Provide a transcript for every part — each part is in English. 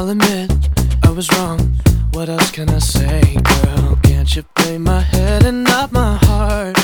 I'll admit I was wrong. What else can I say, girl? Can't you blame my head and not my heart?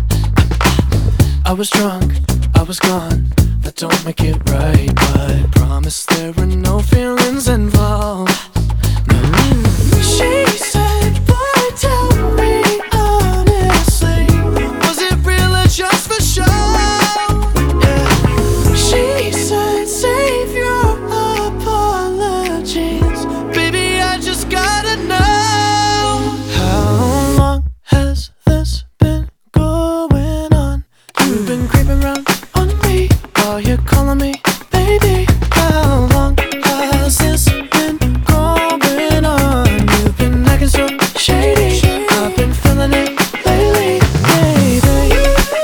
I was drunk, I was gone. That don't make it right, but promise there were no feelings involved. No. She said, boy, tell me honestly, was it real or just for show? Yeah. She said, save your apologies, baby, I just gotta know. How long has this been going on? You've been creeping around on me while you're calling me baby. How long has this been going on? You've been acting so shady, I've been feeling it lately, baby.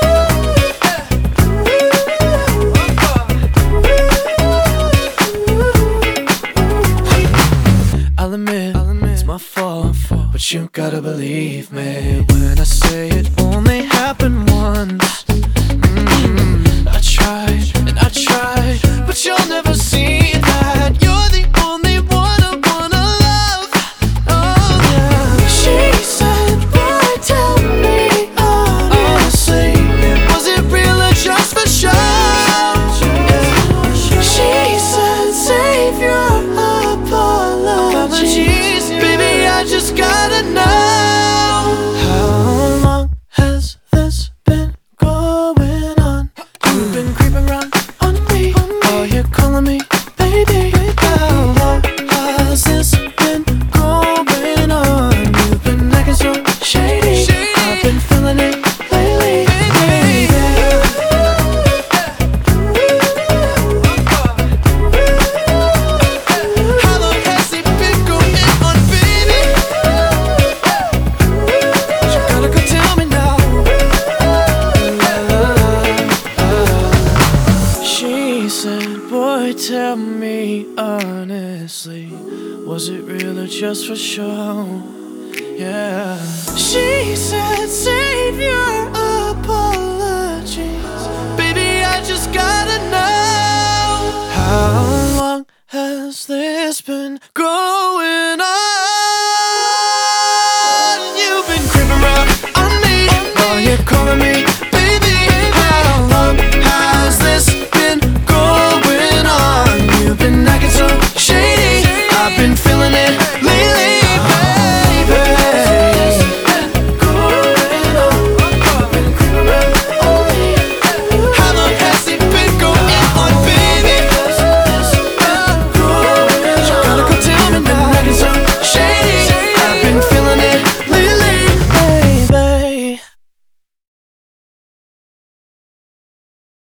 I'll admit it's my fault, but you gotta believe me when I say it only happened once. I tried and I tried, but you'll never see that. You're the only one I wanna love. Oh yeah. She said, boy, tell me honestly, was it real or just for show? Yeah. She said, save your apologies, baby, I just gotta know. How long has this been going on? You've been creeping around on me while you're calling me baby. How long has this been going on? You've been acting so shady, I've been feeling it lately, baby. How long has it been going on, baby? You gotta go tell me now. She said, boy, tell me honestly, was it real or just for show? Yeah. She